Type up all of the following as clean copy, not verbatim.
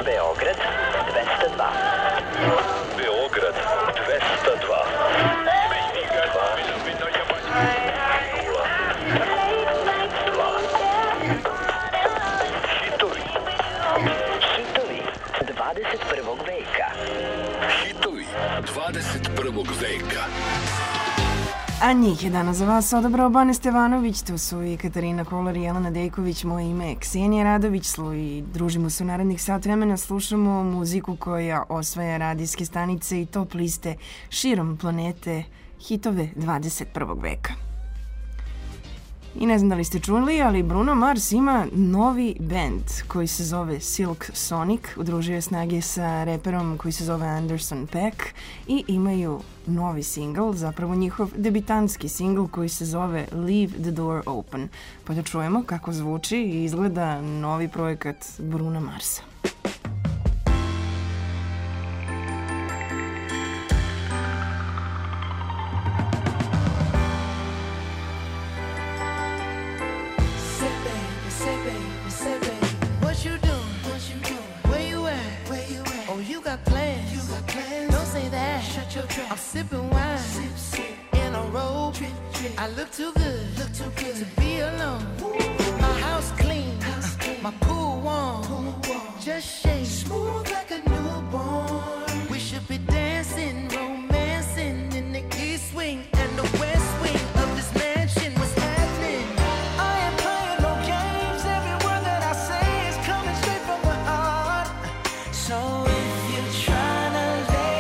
Beograd 202. Beograd 202. Hitovi 21. veka. Hitovi 21. veka. A njih je danas za vas odabrao Bane Stevanović, tu su i Katarina Kolar i Jelena Dejković, moje ime je Ksenija Radović i družimo se u narednih sat vremena, slušamo muziku koja osvaja radijske stanice i top liste širom planete, hitove 21. veka. I ne znam da li ste čuli, ali Bruno Mars ima novi band koji se zove Silk Sonic, udružio je snage sa reperom koji se zove Anderson .Paak i imaju novi singl, zapravo njihov debitanski singl koji se zove Leave the Door Open. Pa da čujemo kako zvuči i izgleda novi projekat Bruna Marsa. I'm sipping wine in a robe. I look too good to be alone. My house clean, my pool warm. Just shake smooth like a newborn. We should be dancing, romancing in the east wing and the west wing of this mansion. What's happening? I ain't playing no games. Every word that I say is coming straight from the heart. So if you're trying to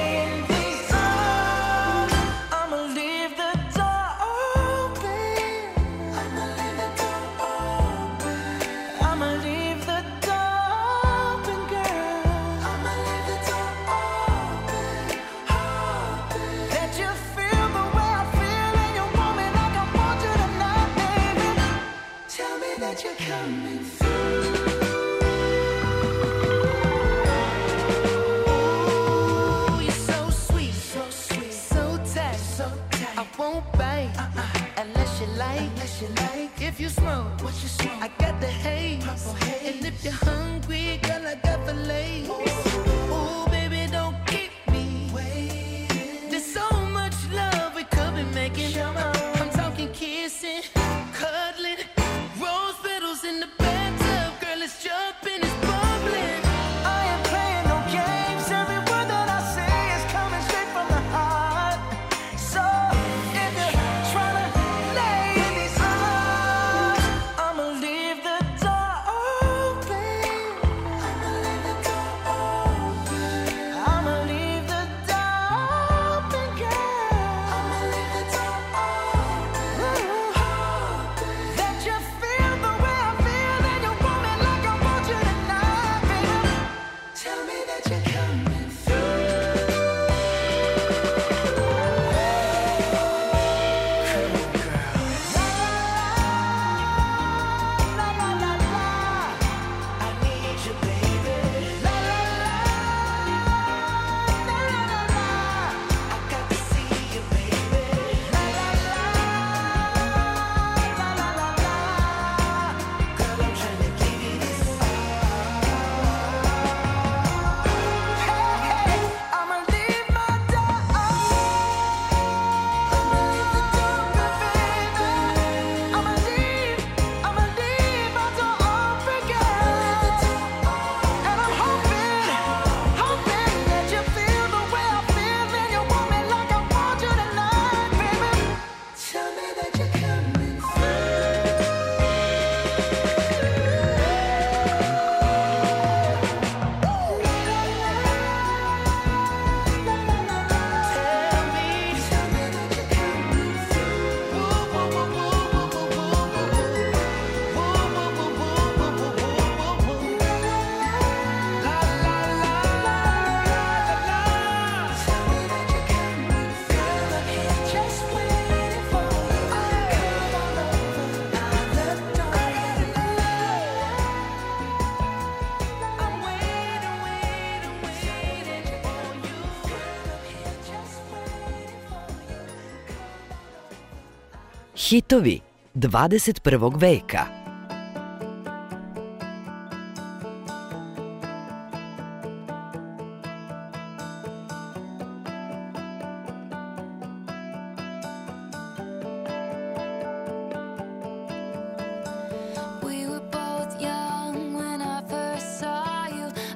if you smoke, what you smoke? I got the haze. And if you're hungry, girl, I got fillets. Ooh, baby, don't keep me waiting. There's so much love we could be making. I'm talking kissing, cuddling, rose petals in the bathtub. Girl, it's jumping, it's bubbling. I ain't playing no games. Every word that I say is coming straight from the heart. So if you're trying to lay in these arms, I'ma leave the door open. I'ma leave the door open. I'ma leave the door open, girl. I'ma leave the door open. That you feel the way I feel and you want me like I want you tonight, baby. Tell me that you're coming through. La la la la, I need you, baby. La la la, la la la, I got to see you, baby. La la la, la la la la, girl, I'm trying to give you this Hey, I'ma leave my door open. I'ma leave the door open, baby. I'ma leave my door open, girl. And I'm hoping that you feel the way I feel and you want me like I want you tonight, baby. Tell me that you're coming Hitovi 21. veka.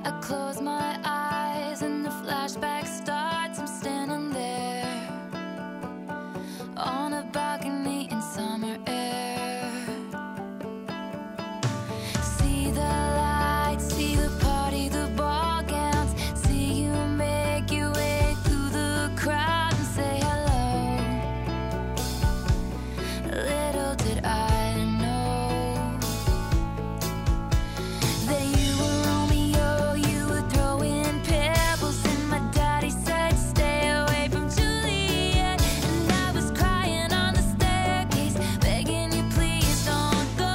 I close my eyes and the flashback starts. I'm standing there on a balcony in summer air. See the lights, see the party, the ball gowns. See you make your way through the crowd and say hello. Little did I know that you were Romeo, you were throwing pebbles, and my daddy said stay away from Juliet. And I was crying on the staircase, begging you please don't go.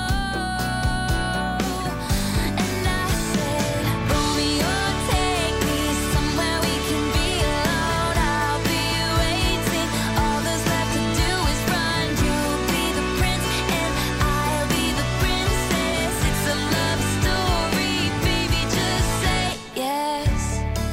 And I said, Romeo, take me somewhere we can be alone. I'll be waiting, all there's left to do is run. You'll be the prince and I'll be the princess. It's a love story, baby, just say yes.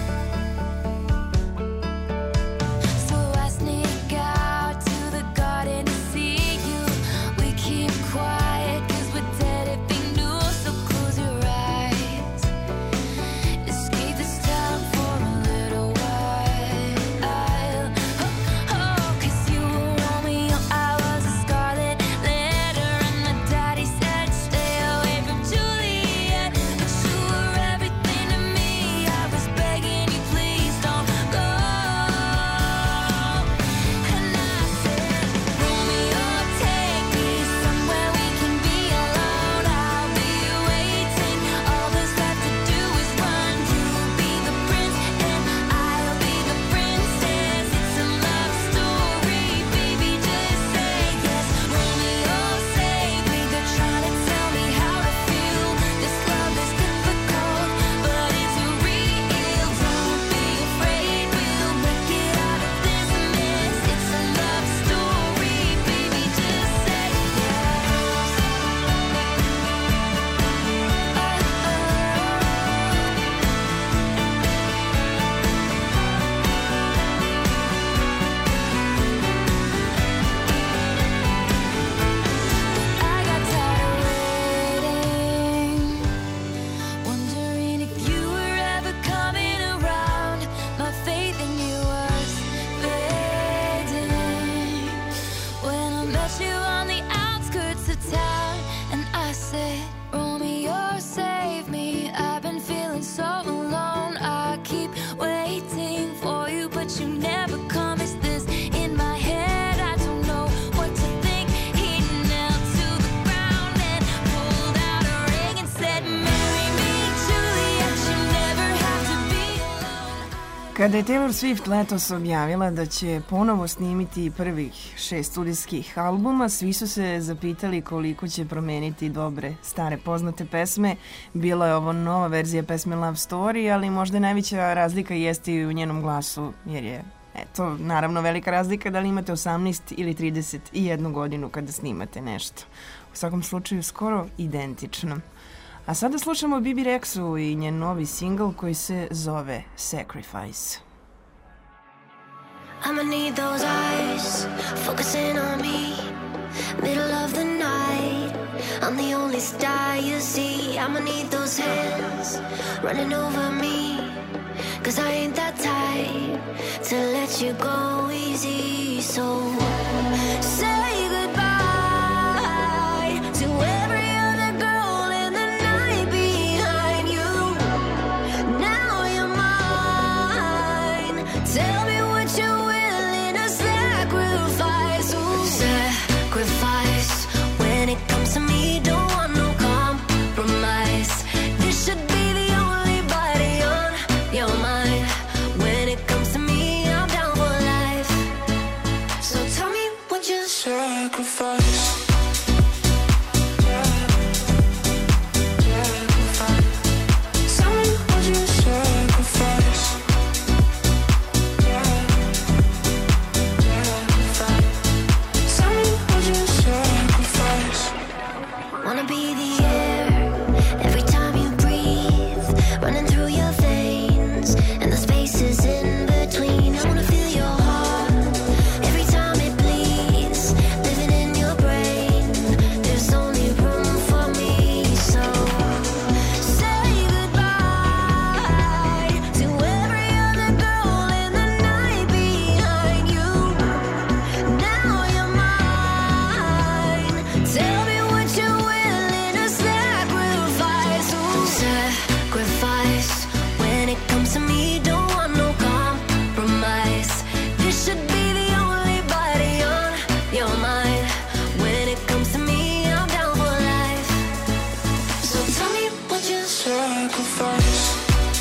So I sneak out to the garden to see you. We keep quiet 'cause we're dead if we knew. So close your eyes, escape this town for a little while. Oh, 'cause you were Romeo, I was a scarlet letter, and my daddy said stay away from Juliet. But you were everything to me, I was begging you please don't go. And I said, Romeo, take me somewhere we can be alone. I'll be waiting, all there's left to do is run. You'll be the prince and I'll be the princess. It's a love story, baby, just say yes. Romeo, save me, they're trying to tell me how to feel. This love is difficult, but it's real. Don't be afraid, we'll make it out of this mess. It's a love story, baby, just say yes. I got tired of waiting, wondering if you were ever coming around. My faith in you was fading when I met you on the outskirts of town. And I said, Romeo, save me, I've been feeling so alone. I keep waiting for you, but you never come. Is this in my head? I don't know what to think. He knelt to the ground and pulled out a ring and said, marry me, Juliet, you never have to be alone. Kada je Taylor Swift letos objavila da će ponovo snimiti prvih 6 studijskih albuma, svi su se zapitali koliko će promeniti dobre, stare, poznate pesme. Bila je ovo nova verzija pesme Love Story, ali možda najveća razlika jeste i u njenom glasu, jer je, eto, naravno velika razlika da li imate 18 ili 31 godinu kada snimate nešto. U svakom slučaju skoro identično. A sada slušamo Bibi Rexu i njen novi singl koji se zove Sacrifice. I'ma need those eyes focusing on me. Middle of the night, I'm the only star you see. I'ma need those hands running over me, 'cause I ain't that type to let you go easy. So say goodbye to every other girl in the night behind you. Now you're mine. Tell me what you're willing to sacrifice. Ooh. Sacrifice. When it comes to me, don't want no compromise. This should be the only body on your mind. When it comes to me, I'm down for life. So tell me what you sacrifice. sacrifice.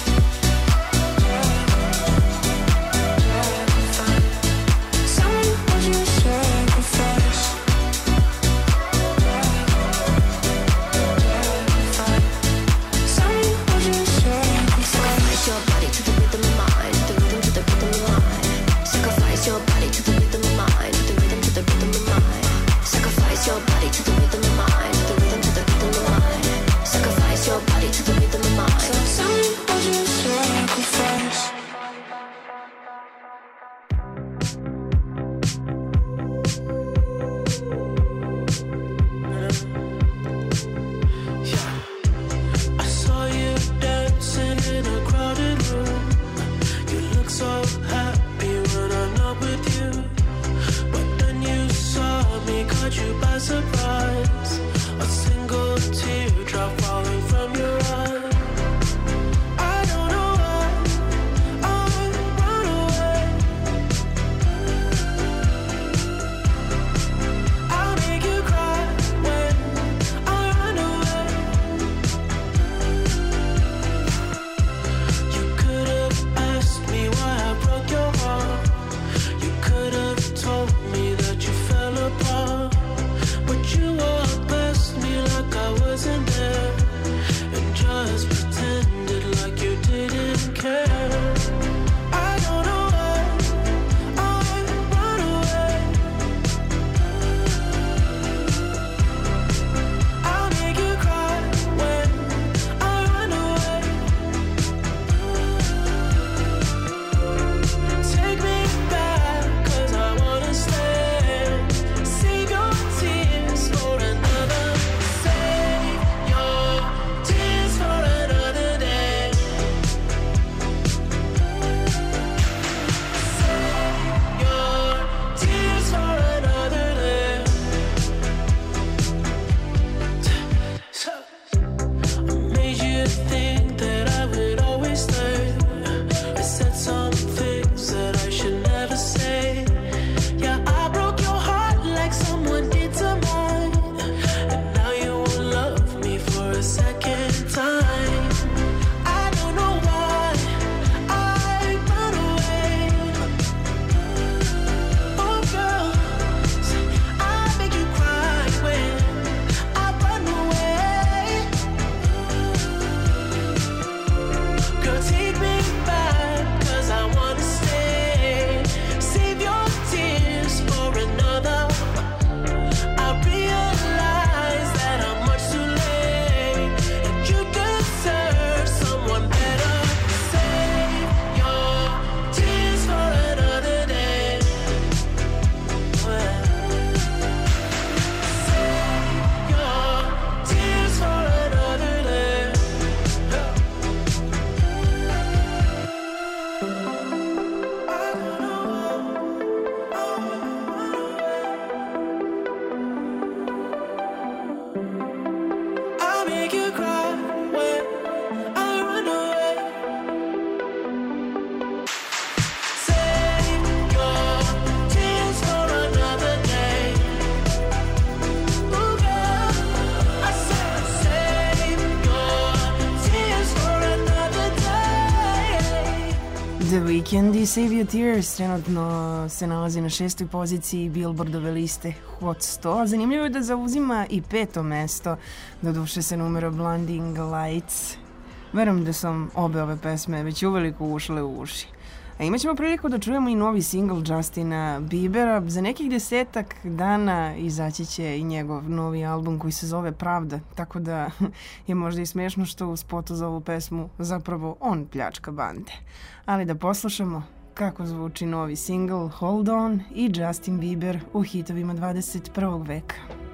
The Weeknd i Save Your Tears trenutno se nalazi na 6. poziciji Billboardove liste Hot 100. Zanimljivo je da zauzima i 5. mesto, doduše se numero Blinding Lights. Verujem da sam obe ove pesme već uveliko ušle u uši. A imat ćemo priliku da čujemo i novi singl Justina Biebera. Za nekih 10 dana izaći će i njegov novi album koji se zove Pravda, tako da je možda i smiješno što u spotu za ovu pesmu zapravo on pljačka bande. Ali da poslušamo kako zvuči novi singl Hold On i Justin Bieber u hitovima 21. veka.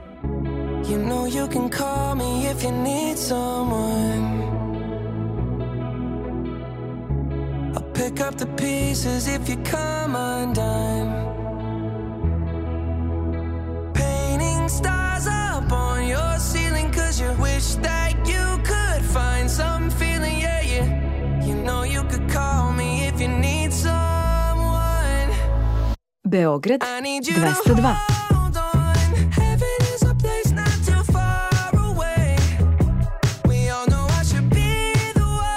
You know you can call me if you need someone. I'll pick up the pieces if you come undone. Painting stars up on your ceiling 'cause you wish that you could find some feeling, yeah, yeah. You know you could call me if you need someone. Beograd I need you to 202. hold on. Heaven is a place not too far away. We all know I should be the one.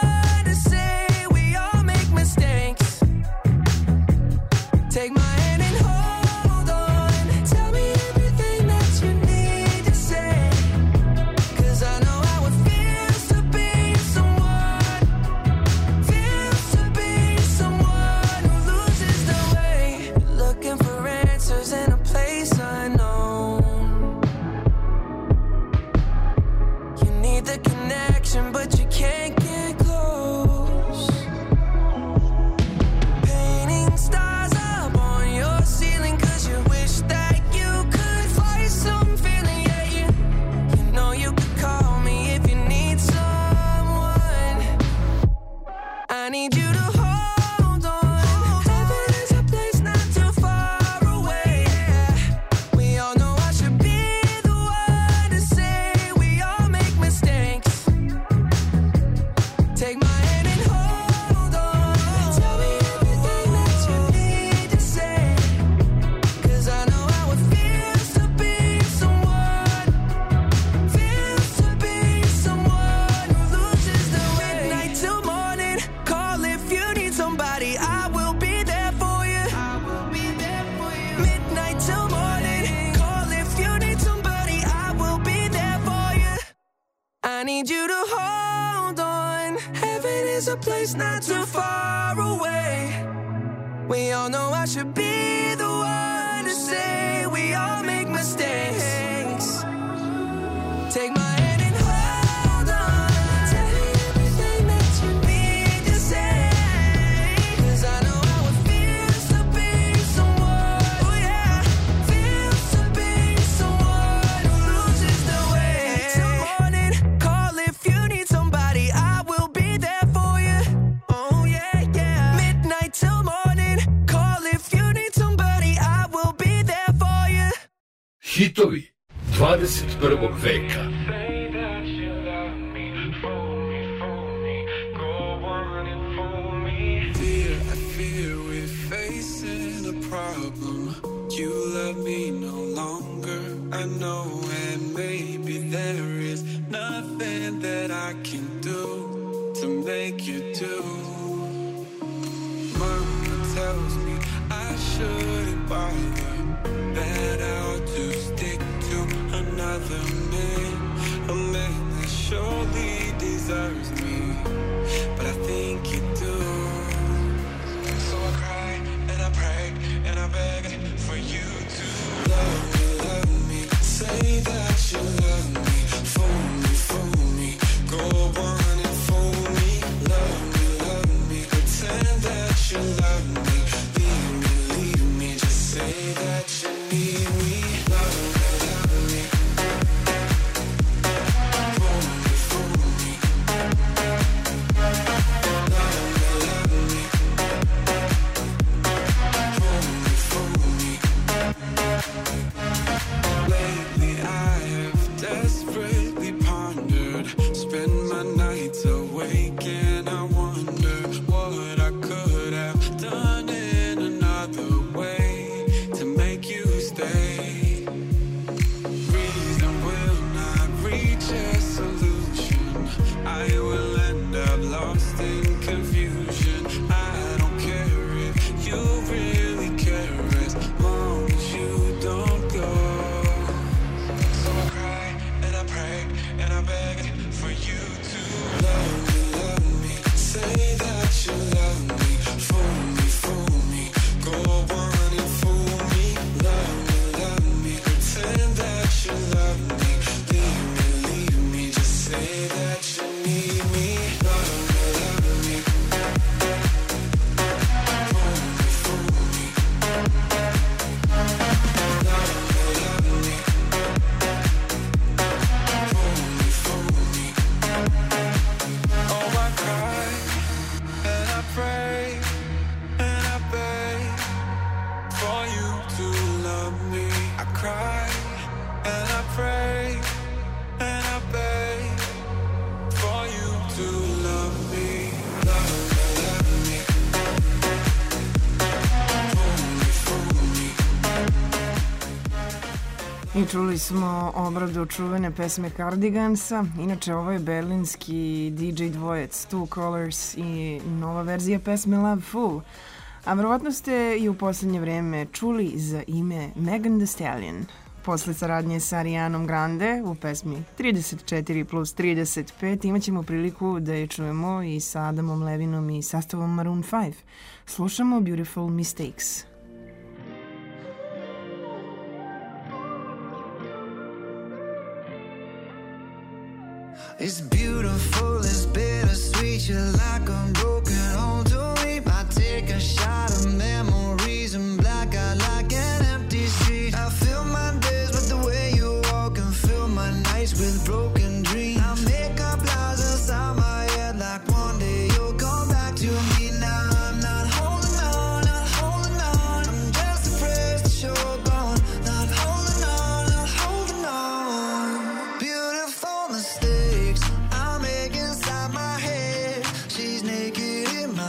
need you to hold on. Heaven is a place not too far away. We all know I should be the one to say we all make mistakes. Take my hand and hold on. Tell me everything that you need to say. 'Cause I know how it feels to be someone. Feels to be someone who loses the way. Midnight till morning. Call if you need somebody. I will be there for you. I will be there for you. Midnight till morning. Call if you need somebody. I will be there for you. I need you to hold on. Heaven is a place not too far away. We all know I should be the one to say we all make mistakes. Take my hand and hold on. Tell me everything that you need to say. 'Cause I know how it feels to be someone. Oh yeah, feels to be someone who loses the way. Till morning, call if you need somebody. I will be there for you. Oh yeah, yeah. Midnight till morning, call if you need somebody. I will be there for you. Hitovi 21. veka. Dear, I fear we're facing a problem. You love me no longer, I know, and maybe there is nothing that I can do to make you do. Mama tells me I shouldn't bother, that I ought to stick to another man, a man that surely deserves me, but I think you do. So I cry and I pray and I beg for you to love me, say that you love me, fool me, go on and fool me, love me, pretend that you love me, leave me, just say that you need me, love me, fool me, lately I have desperately pondered, spend my nights awake and I wonder what I could have done in another way to make you stay. Reason will not reach a solution, I will end up lost in confusion. I don't care if you really care as long as you don't go. So I cry and I pray and I beg for you to love me, say that you love me, fool me, go on and fool me, love me, pretend that you love me, leave me, just say that you need me, love me, fool me, oh I cry and I pray and I beg for you to love me. I cry and I pray and I beg for you to love me. Love me, fool me. I čuli smo obradu čuvene pesme Cardigansa. Inače, ovo je berlinski DJ dvojec Two Colors i nova verzija pesme Love Fool. A verovatno ste i u poslednje vreme čuli za ime Megan Thee Stallion. Posle saradnje sa Arianom Grande u pesmi 34 plus 35 imaćemo priliku da je čujemo i sa Adamom Levinom i sastavom Maroon 5. Slušamo Beautiful Mistakes. It's beautiful, it's bittersweet. You're like a broken home to me. I take a shot of memories and black out like an empty street. I fill my days with the way you walk and fill my nights with broken dreams. I make up lies inside my head like one day you'll come back to me.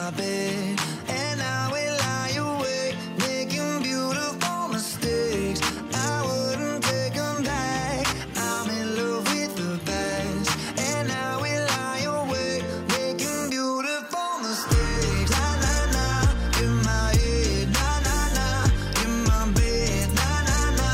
my bed, and I will lie awake, making beautiful mistakes. I wouldn't take them back. I'm in love with the past, and I will lie awake, making beautiful mistakes. Na na na, in my head, na na na, in my bed, na na na,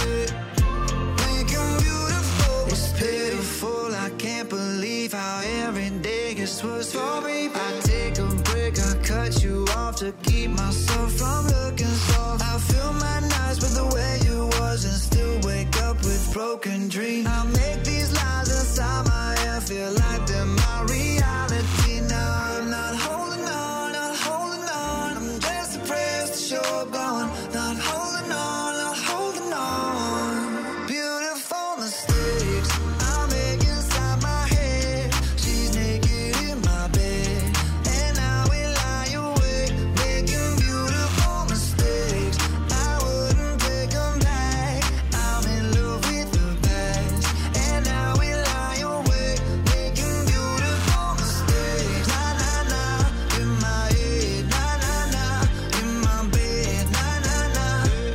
making beautiful. It's pitiful, I can't believe how every day gets worse for me. I take a break, I cut you off to keep myself from looking soft. I fill my nights with the way you was and still wake up with broken dreams. I make these lies inside my head feel like they're my reality. Now I'm not holding on, not holding on. I'm just depressed that you're gone. Not holding on, not holding on. Beautiful mistakes I make inside my head. She's naked in my bed, and I will lie awake, making beautiful mistakes. I wouldn't take them back. I'm in love with the past, and I will lie awake, making beautiful mistakes. Na na na, in my head, na na na, in my bed, na na na,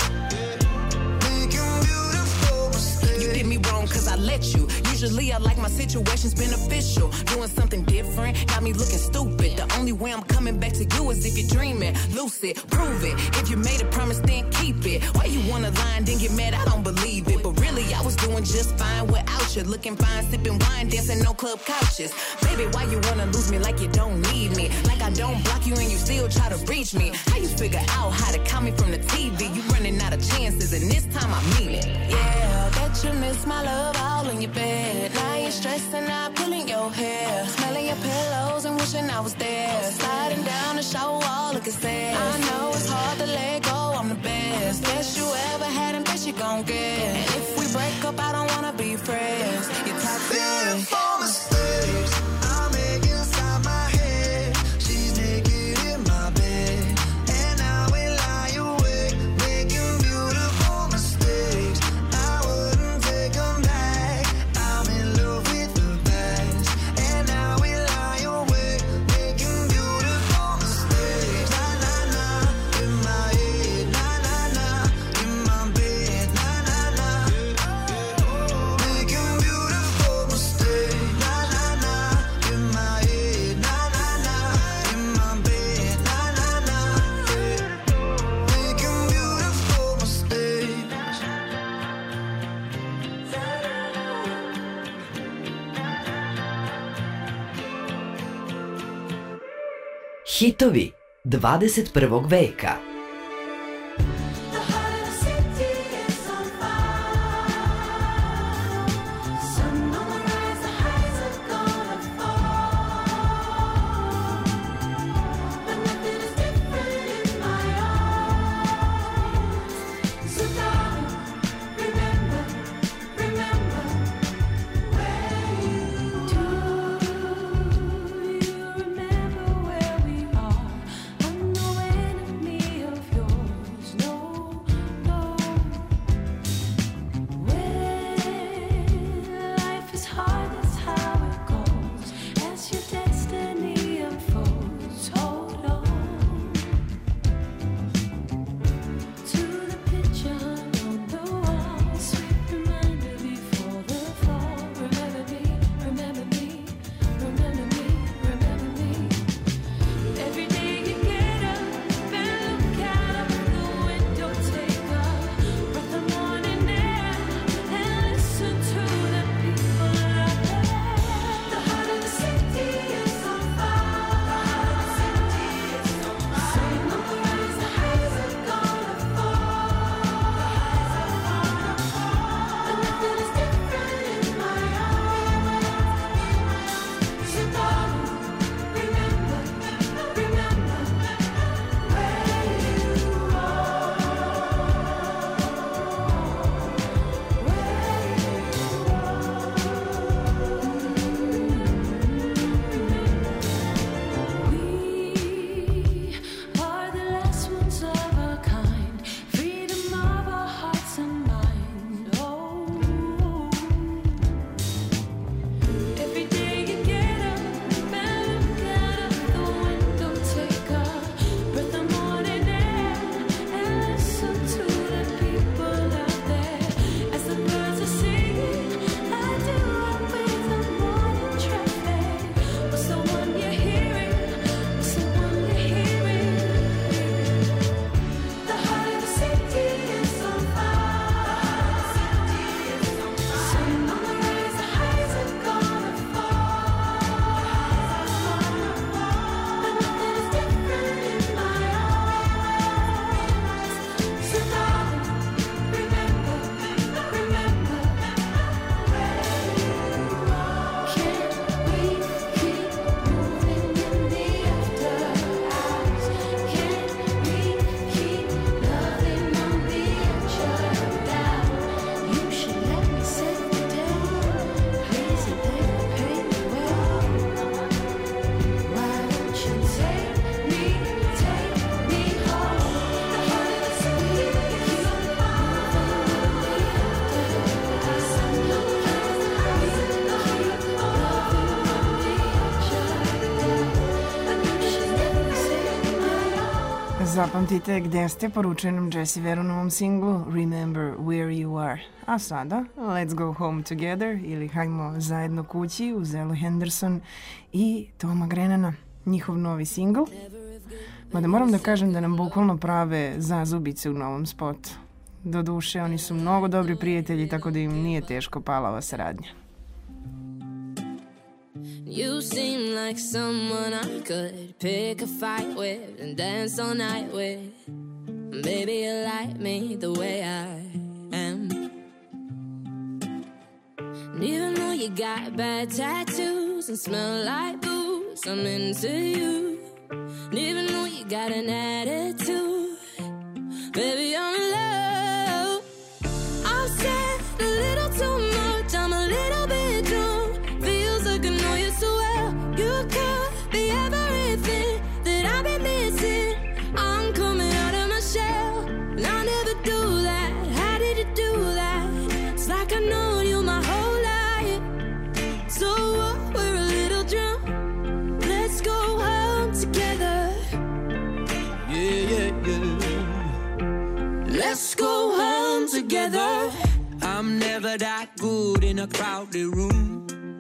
making beautiful mistakes. You did me wrong cause I let you. Usually I like my situations beneficial. Doing something different got me looking stupid. The only way I'm coming back to you is if you're dreaming. Lucid, prove it. If you made a promise, then keep it. Why you wanna lie and then get mad? I don't believe it. But really, I was doing just fine without you. Looking fine, sipping wine, dancing no club couches. Baby, why you wanna lose me like you don't need me? Like I don't block you and you still try to reach me. How you figure out how to call me from the TV? You running out of chances and this time I mean it. Yeah, bet you miss my love all in your bed. Now you're stressing out, pulling your hair, smelling your pillows and wishing I was there. Sliding down the shower wall, looking sad. I know it's hard to let go, I'm the best. Best you ever had and best you gon' get. And if we break up, I don't wanna be friends. You're toxic. Beautiful mistakes I make inside my head. She's naked in my bed, and I will lie awake, making beautiful mistakes. I wouldn't take them back. I'm in love with the past, and I will lie awake, making beautiful mistakes. Na na na, in my head, na na na, in my bed, na na na, making beautiful mistakes. Na na na, in my head, na na na, in my bed, na na na, making beautiful mistakes. Hitovi 21. veka. The heart of the city is on fire. Sun on the rise, the highs are gonna fall. But nothing is different in my eyes. So darling, remember where you do. You remember where we are? I'm no enemy of Zapamtite gde ste, poručuje nam Jessie Ware u novom singlu Remember Where You Are. A sada, Let's Go Home Together ili Hajmo zajedno kući uz Elu Henderson i Toma Grenana, njihov novi singl. Mada moram da kažem da nam bukvalno prave zazubice u novom spotu. Doduše, oni su mnogo dobri prijatelji, tako da im nije teško pala ova saradnja. You seem like someone I could pick a fight with and dance all night with. Baby, you like me the way I am. And even though you got bad tattoos and smell like booze, I'm into you. And even though you got an attitude, baby, I'm in love. I've said a little too much, I'm a little bit drunk. Feels like I know you so well. You could be everything that I've been missing. I'm coming out of my shell, and I never do that. How did you do that? It's like I know you my whole life. So what? We're a little drunk. Let's go home together. Yeah, yeah, yeah. Let's go home together. I'm never that good in a crowded room.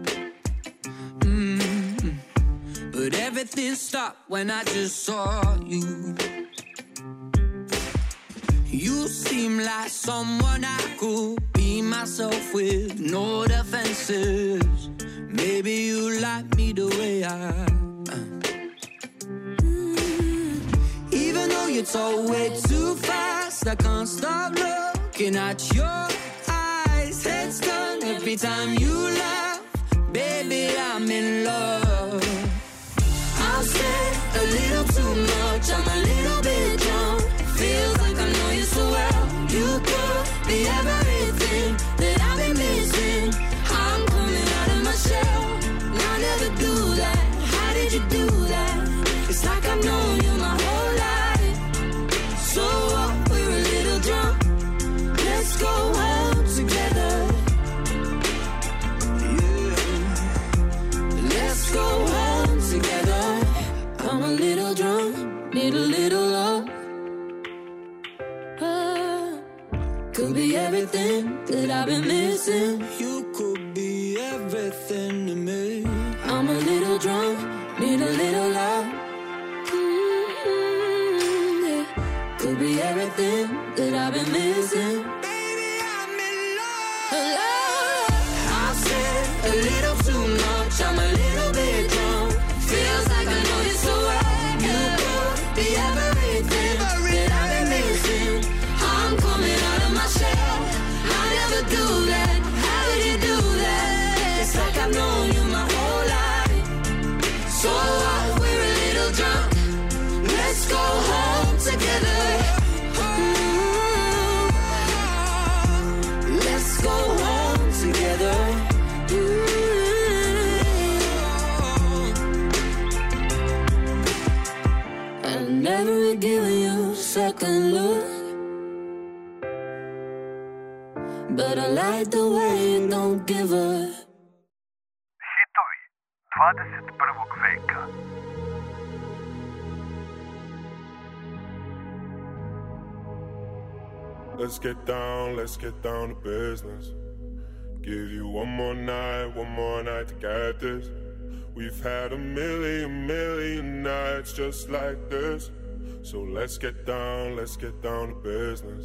But everything stopped when I just saw you. You seem like someone I could be myself with, no defenses. Maybe you like me the way I am. Even though you talk way too fast, I can't stop looking at your eyes. Heads turn every time you laugh. Baby, I'm in love. I've said a little too much, I'm a little bit drunk. Feels like I know you so well. You could be everything that I've been missing. I'm coming out of my shell, and I never do that. How did you do that? It's like I've known you my whole life. So what? We're a little drunk. Let's go home together. Yeah. Let's go home together. I'm a little drunk, need a little love. Could be everything that I've been missing. You could be everything to me. I'm a little drunk, need a little love. Yeah. Could be everything that I've been missing. Baby, I'm in love. I've said a little too much, I'm a little bit drunk. Feels like I know you so well. You could be everything that I've been missing. I'm coming out of my shell. I never do that. How did you do that? It's like I've known you my whole life. So what? We're a little drunk. Let's go home together. Let's go home together. I never given you a second look, but I like the way you don't give up. Hitovi 21. veka. Let's get down to business. Give you one more night to get this. We've had a million nights just like this. So let's get down to business.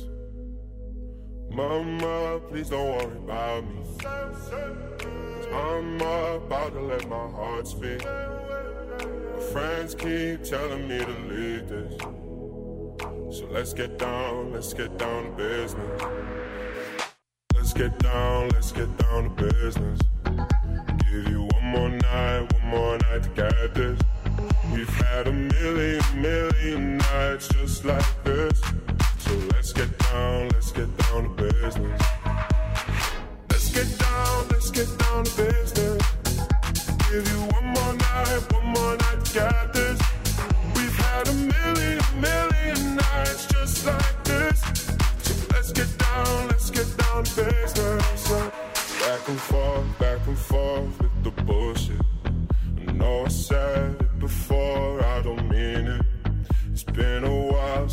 Mama, please don't worry about me. 'Cause I'm about to let my heart speak. My friends keep telling me to leave this. So let's get down to business. Let's get down to business. Give you one more night to get this. We've had a million nights just like this. So let's get down to business. Let's get down to business. Give you one more night to get this. We've had a million nights just like this. So let's get down to business. Back and forth with the bullshit. I know I said it before, I don't mean it. It's been a while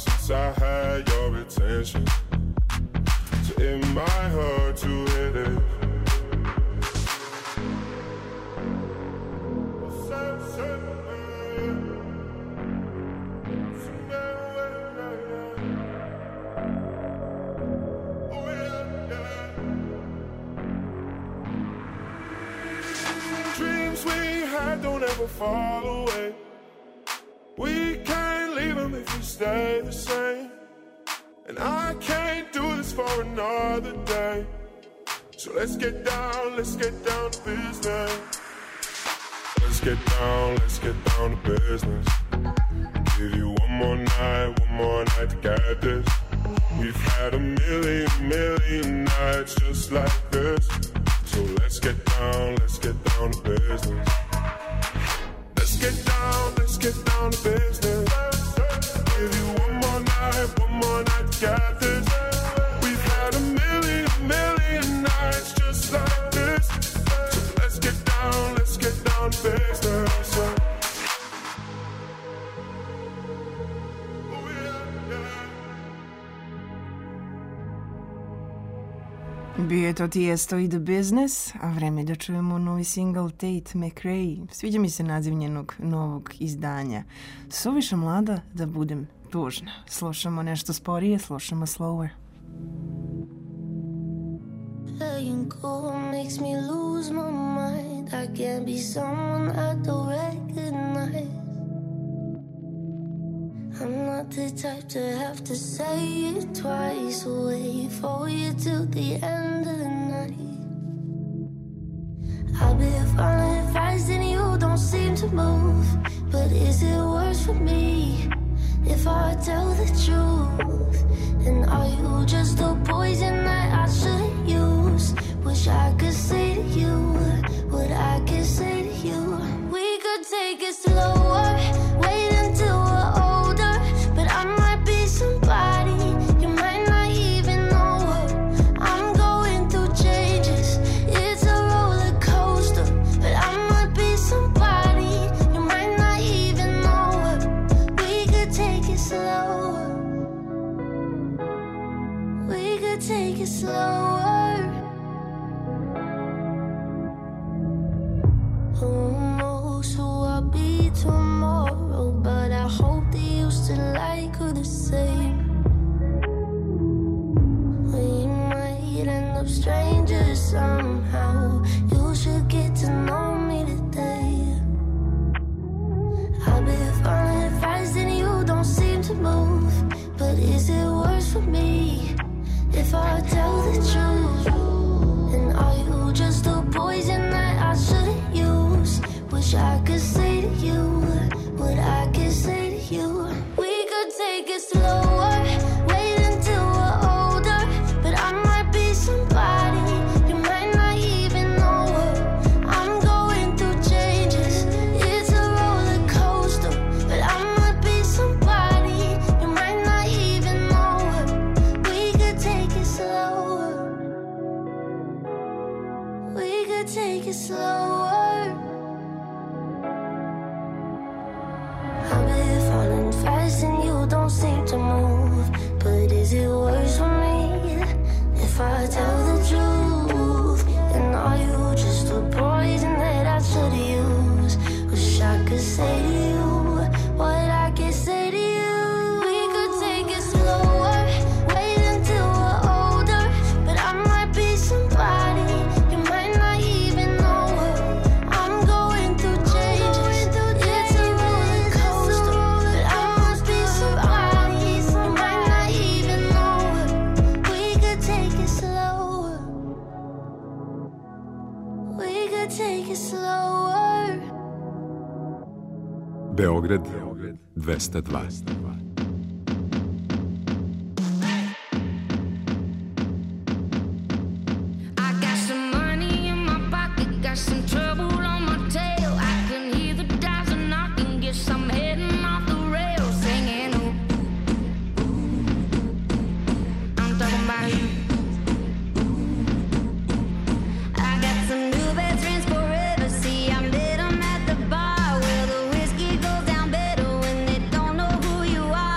so far away. We can't leave them if we stay the same. And I can't do this for another day. So let's get down to business. Let's get down to business. Give you one more night to get this. We've had a million nights just like this. So let's get down to business. Let's get down to business. Give you one more night to get this. We've had a million nights just like this. So let's get down to business. Bio je to Tiesto i The Business, a vreme je da čujemo novi single Tate McRae. Sviđa mi se naziv njenog novog izdanja. Suviše mlada da budem tužna. Slušamo nešto sporije, slušamo Slower. Letting go makes me lose my mind. I can't be someone I don't recognize. I'm not the type to have to say it twice. Wait for you till the end of the night. I've been falling fast and you don't seem to move. But is it worse for me if I tell the truth? And are you just a poison that I shouldn't use? Wish I could say to you what I could say to you. We could take it slower, wait until we're older. But I might be somebody you might not even know her. I'm going through changes, it's a roller coaster. But I might be somebody you might not even know her. We could take it slower. We could take it slower. Who knows who I'll be tomorrow? But I hope that you still like her the same. We might end up strangers somehow. You should get to know me today. I've been falling fast and you don't seem to move. But is it worse for me if I tell the truth? And are you just a poison that I shouldn't use? Wish I could say to you what I could say to you. We could take it slower, wait until we're older. But I might be somebody you might not even know her. I'm going through changes, it's a roller coaster. But I might be somebody you might not even know her. We could take it slower. We could take it slower. I've been falling fast and you don't seem to move. But is it worse for me if I tell the truth? And are you just a poison that I should use? Wish I could say to you what I could say to you. We could take it slower, wait until we're older. But I might be somebody you might not even know her. I'm going through changes, it's a roller coaster. But I must be somebody you might not even know her. We could take it slower. We could take it slower. Beograd 202. I got some money in my pocket, got some trouble on my tail. I can hear the dials are knocking, guess I'm heading off the rail, singing ooh, I'm talking about you. I got some new best friends forever. See, I met them at the bar where the whiskey goes down better when they don't know who you are.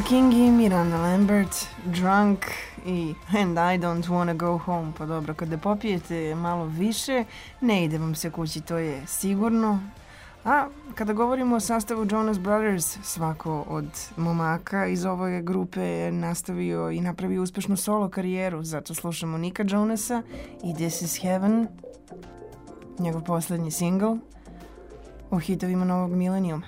King i Miranda Lambert, Drunk i And I Don't Wanna Go Home. Pa dobro, kada popijete malo više, ne ide vam se kući, to je sigurno. A kada govorimo o sastavu Jonas Brothers, svako od momaka iz ove grupe je nastavio i napravio uspešnu solo karijeru, zato slušamo Nika Jonasa i This Is Heaven, njegov poslednji single u hitovima novog milenijuma.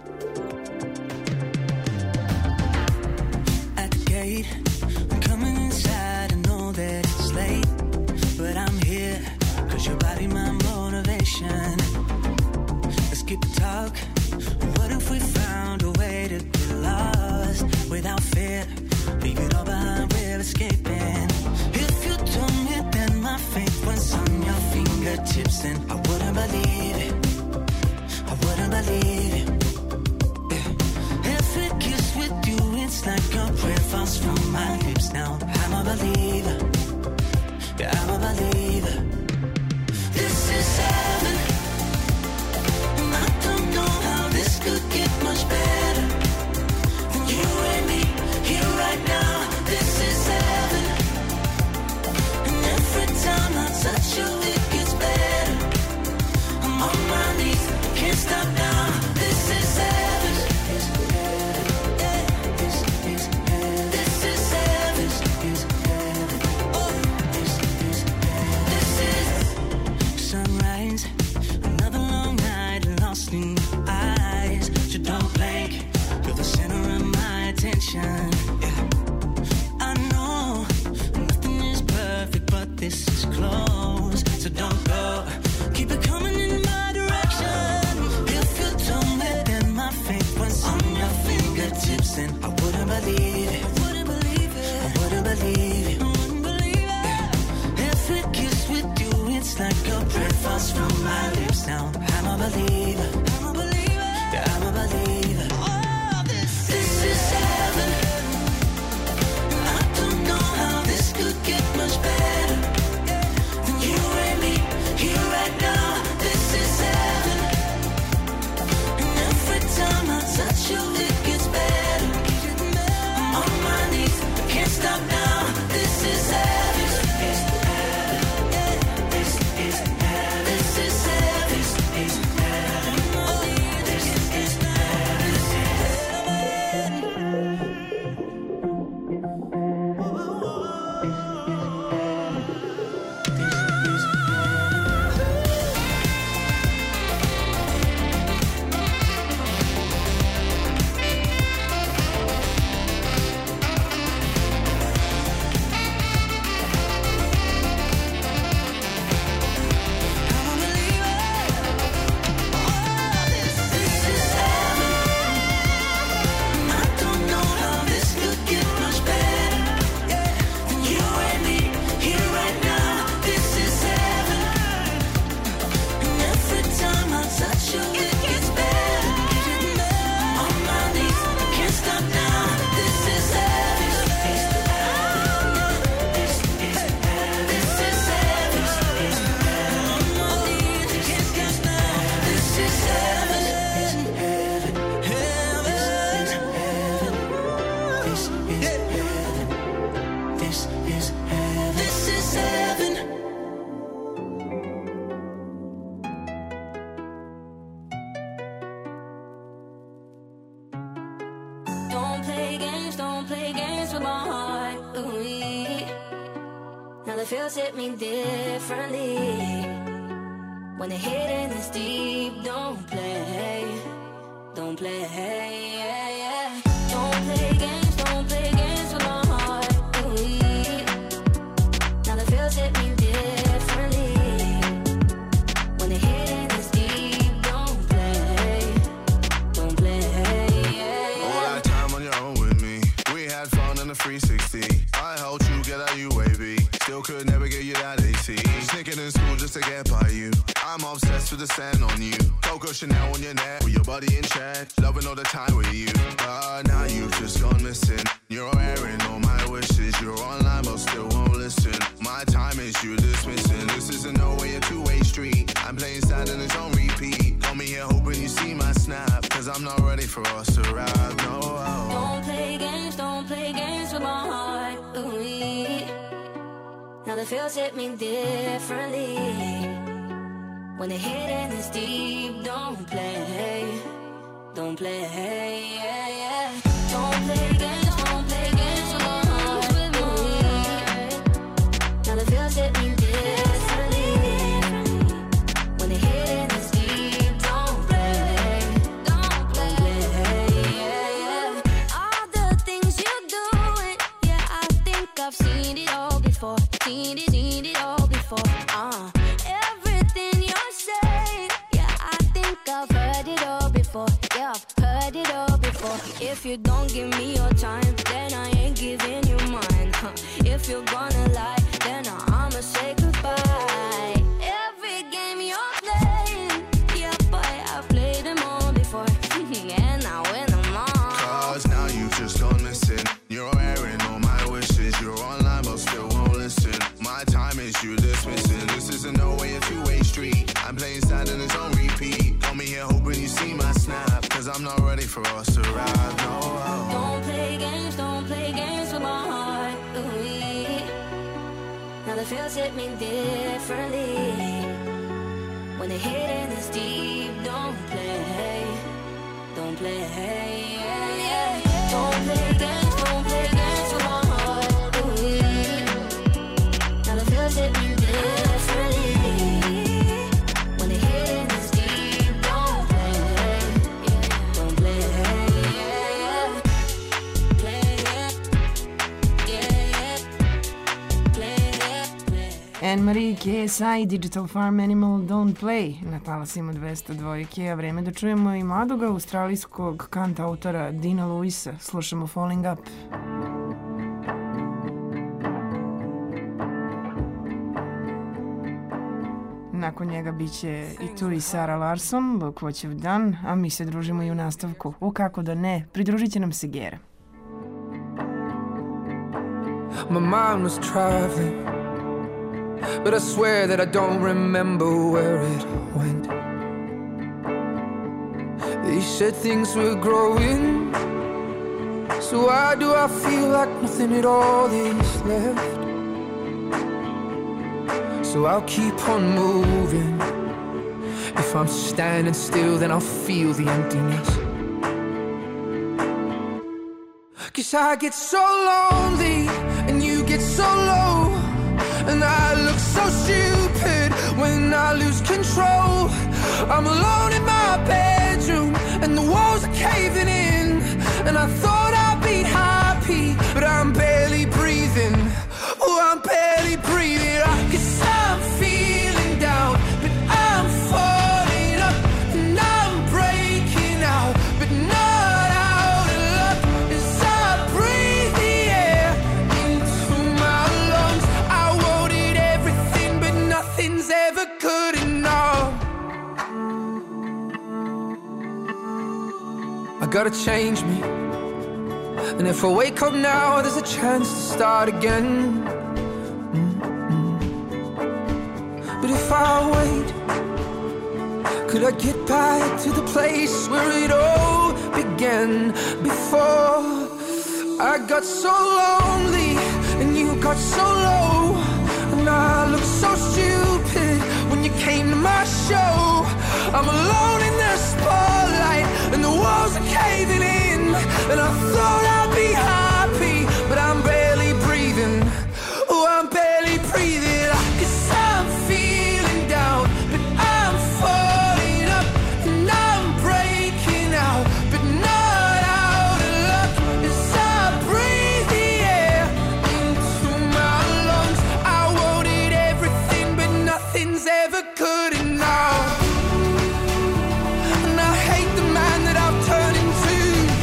I'm coming inside, I know that it's late, but I'm here, cause your body my motivation. Let's keep the talk, what if we found a way to get lost, without fear, leave it all behind, we're escaping. If you told me that my fate was on your fingertips, then I wouldn't believe it, I wouldn't believe it. Every kiss with you, it's like a prayer falls from my lips. Now I'm a believer, yeah, I'm a believer. This is heaven, and I don't know how this could get much better than you and me here right now. This is heaven, and every time I touch you, it gets better. I'm on my knees, can't stop now. This is heaven. In your eyes, so don't blink. You're the center of my attention. Yeah, I know nothing is perfect, but this is close. So don't go. Keep it coming in my direction. If you told me that my fate was on your fingertips, then I wouldn't believe it. I wouldn't believe it. I wouldn't believe it. I wouldn't believe it. Yeah. Every kiss with you, it's like a prayer falls from my lips. Now I'm a believer. Yeah, I'm a believer. Oh, this is heaven. I don't know how this could get much better than you and me here right now. This is heaven. And every time I touch you, it gets better. I'm on my knees, can't stop now. This is heaven. This is heaven. This is heaven. This is heaven. Feels hit me differently when the hitting is deep. Don't play, don't play, yeah, yeah. Don't play games with my heart. Ooh, now the feels hit me differently when the hitting is deep. Don't play, yeah, yeah. All that time on your own with me, we had fun in the 360. I helped you get out UAV. Still could never get you that AC. Sneaking in school just to get by you. I'm obsessed with the scent on you. Coco Chanel on your neck, with your body in check. Loving all the time with you. But now you've just gone missing. You're airing all my wishes. You're online but still won't listen. My time is you dismissing. This isn't no way a two-way street. I'm playing sad and it's on repeat. Call me here hoping you see my snap, cause I'm not ready for us to ride. No. Don't play games. the feels hit me differently. When the hidden is deep, don't play, don't play, yeah, yeah. Don't play games with my heart. Now the feels hit me differently. When the hidden is deep, don't play, yeah, yeah. All the things you're doing, yeah, I think I've seen it all before, seen it all before. Everything you're saying, yeah, I think I've heard it all before, yeah, I've heard it all before. If you don't give me your time, then I ain't giving you mine. If you're gonna lie, then I'ma say goodbye. Every game you're playing, yeah, boy, I've played them all before, and I win them all. Cause now you just gone missing. You're airing all my wishes. You're online but still won't listen. My time is you dismissing. This isn't no way a two-way street. I'm playing sad and it's on repeat. Got me here hoping you see my snap. Cause I'm not ready for us to ride, no. Don't play games with my heart. Ooh, now the feels hit me differently. When the hidden is deep, don't play, yeah, yeah. Don't play games with my heart. Ooh, now the feels hit me differently. When the hidden is deep, don't play, yeah, yeah. Anne-Marie, KSI, Digital Farm Animal, Don't Play na talasima 202, a vreme da čujemo i mladog australijskog kantautora Dina Lewisa. Slušamo Falling Up. Nakon njega bit će i tu i Sarah Larson, Look What You've Done, a mi se družimo i u nastavku. O kako da ne, pridružit će nam se Gera. My mind was traveling, but I swear that I don't remember where it went. They said things were growing, so why do I feel like nothing at all is left? So I'll keep on moving. If I'm standing still, then I'll feel the emptiness. 'Cause I get so lonely and you get so low, and I look so stupid when I lose control. I'm alone in my bedroom and the walls are caving in, and I thought I'd be happy, but I'm barely breathing. Oh, I'm barely breathing. 'Cause I'm feeling down, but I'm falling up, and I'm breaking out, but not out of luck. As I breathe the air into my lungs, I wanted everything, but nothing's ever good enough. I gotta change me, and if I wake up now, there's a chance to start again. But if I wait, could I get back to the place where it all began? Before I got so lonely and you got so low, and I looked so stupid when you came to my show. I'm alone in the spotlight and the walls are caving in, and I thought I'd be happy, but I'm barely breathing. Oh, I'm barely breathing. 'Cause I'm feeling down, but I'm falling up, and I'm breaking out, but not out of luck. As I breathe the air into my lungs, I wanted everything, but nothing's ever good enough. And I hate the man that I've turned into,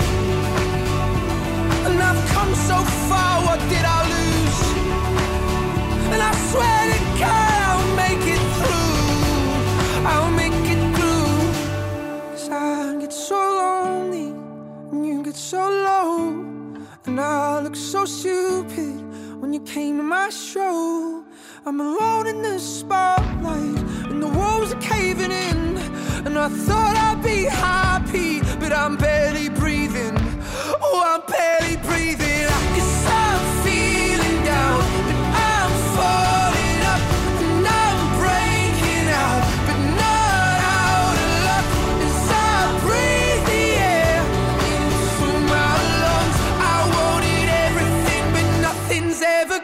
and I've come so far, what did I lose? And I swear to God I'll make it through, I'll make it through. 'Cause I get so lonely and you get so low, and I look so stupid when you came to my show. I'm alone in the spotlight and the walls are caving in, and I thought I'd be happy, but I'm barely breathing. Oh, I'm barely breathing. 'Cause I'm feeling down, but I'm falling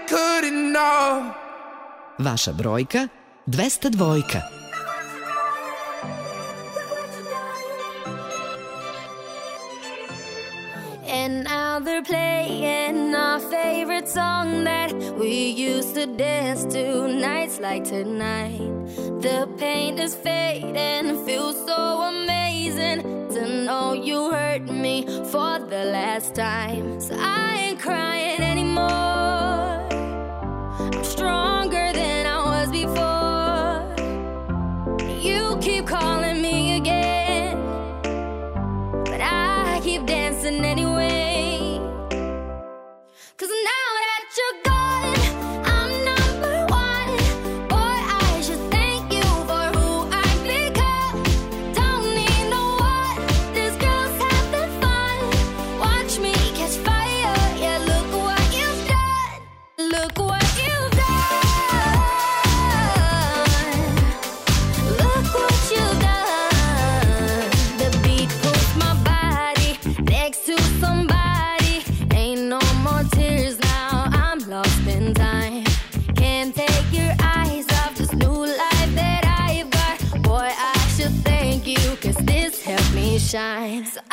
couldn't know. Vaša brojka 202. And now they're playing our favorite song that we used to dance to nights like tonight. The pain is fading, feels so amazing to know you hurt me for the last time. So I ain't crying anymore, I'm stronger than I was before. You keep calling me again, but I keep dancing anyway. 'Cause now that you're gone, I'm number one. Boy, I should thank you for who I've become. Don't need no one, this girl's having fun. Watch me catch fire, yeah, look what you've done. Look what you've done. Look what you've done. The beat pulls my body next to somebody. Ain't no more tears now, I'm lost in time. Can't take your eyes off this new life that I've got. Boy, I should thank you, 'cause this helped me shine. So